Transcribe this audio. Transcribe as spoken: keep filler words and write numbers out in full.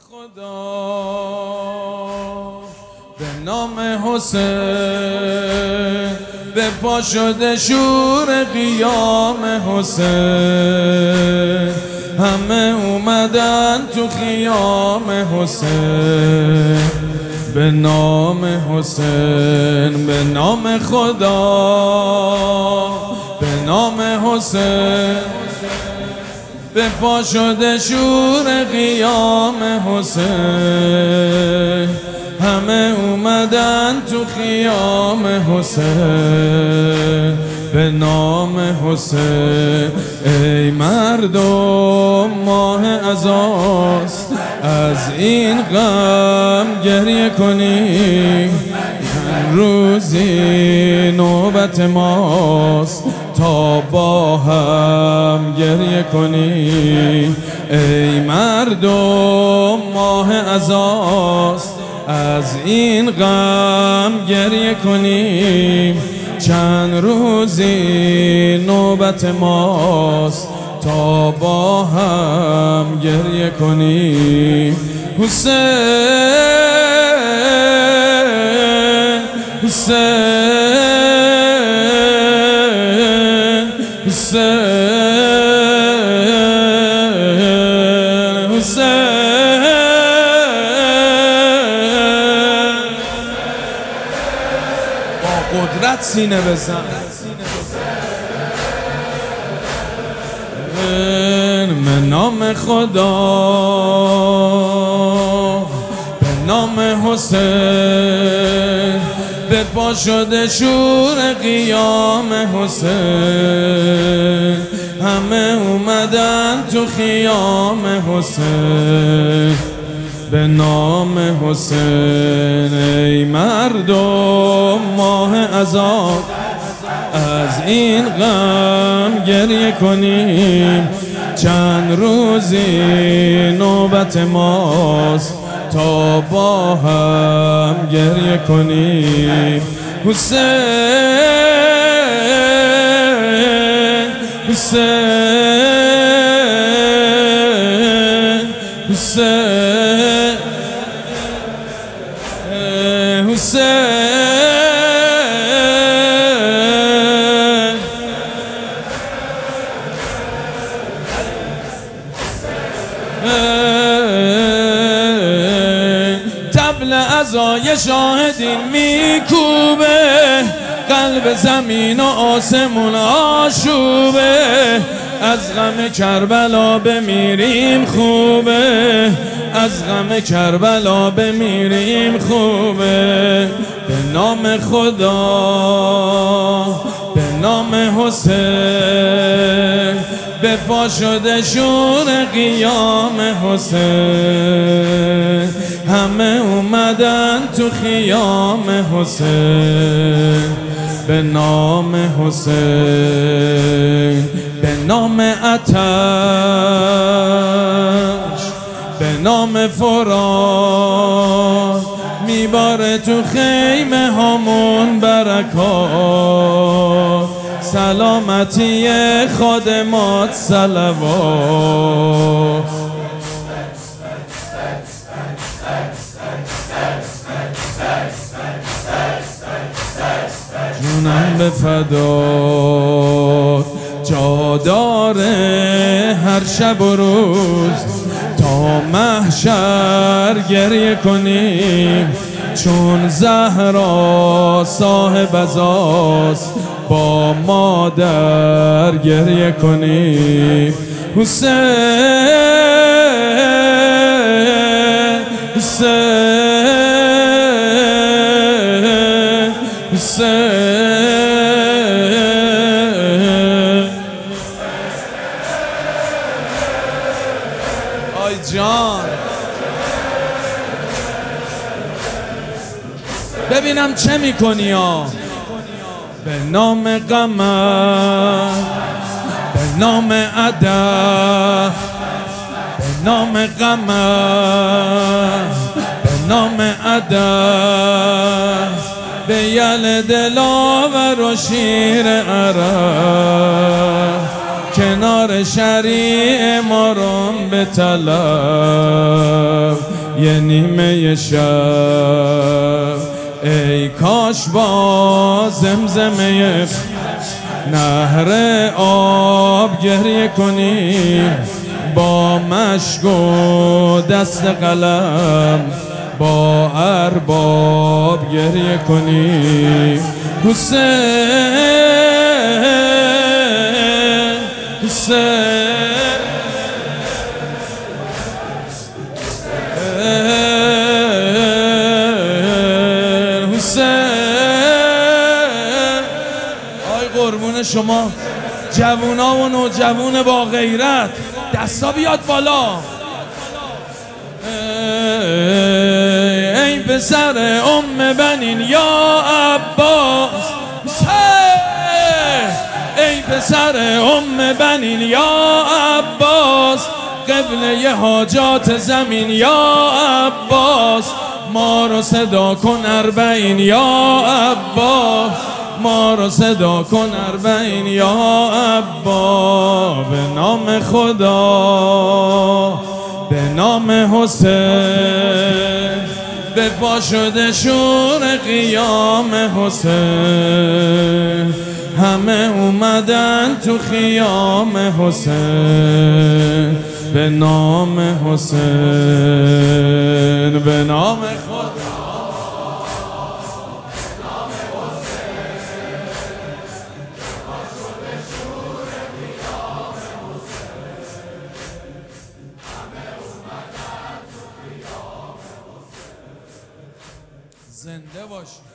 خدا به نام حسین به پا شده شور قیام حسین، همه اومدن تو خیام حسین. به نام حسین، به نام خدا، به نام حسین به پا شده شور قیام حسین، همه اومدن تو خیام حسین. به نام حسین ای مردم ماه عزاست، از این غم گریه کنیم. روزی نوبت ماست تا با هم گریه کنیم. ای مردم ماه عزاست، از این غم گریه کنیم. چند روزی نوبت ماست تا با هم گریه کنیم. حسین حسین حسین حسین با قدرت سینه بزن. به نام خدا، به نام حسین به پا شده شور قیام حسین، همه اومدن تو خیام حسین. به نام حسین ای مردم ماه عزا، از این غم گریه کنیم. چند روزی نوبت ماست تا با هم گریه کنیم. حسین حسین حسین حسین طبل عزای شاهدین میکوبه، قلب زمین و آسمون آشوبه. از غم کربلا بمیریم خوبه، از غم کربلا بمیریم خوبه. به نام خدا، به نام حسین به پا شده شور قیام حسین، همه اومدن تو خیام حسین. به نام حسین، به نام آتش، به نام فرات میباره تو خیمه همون برکات. سلامتی خادمات صلوات. جونم به فدات، جا داره هر شب و روز تا محشر گریه کنیم. چون زهرا صاحب عزاست با مادر گریه کنیم. حسین حسین حسین آی جان، ببینم چه میکنی ها. به نام قمر، به نام ادب، به نام قمر، به نام ادب، به یل دلاور و شیر عرب. کنار شریع ما رو به طلب یه نیمه شب ای کاش با زمزمه نهر آب گریه کنی، با مشک و دست قلم با ارباب گریه کنی. حسین حسین قربون شما جوونا و نوجوون با غیرت، دستا بیاد بالا. ای پسر ام بنین یا عباس، ای پسر ام بنین یا عباس، قبله حاجات زمین یا عباس، ما رو صدا کن اربعین یا عباس، ما رو صدا کن اربعین یا عبا. به نام خدا به نام حسین، به پا شده شور قیام حسین، همه اومدن تو خیام حسین. به نام حسین به نام خدا زنده باشی.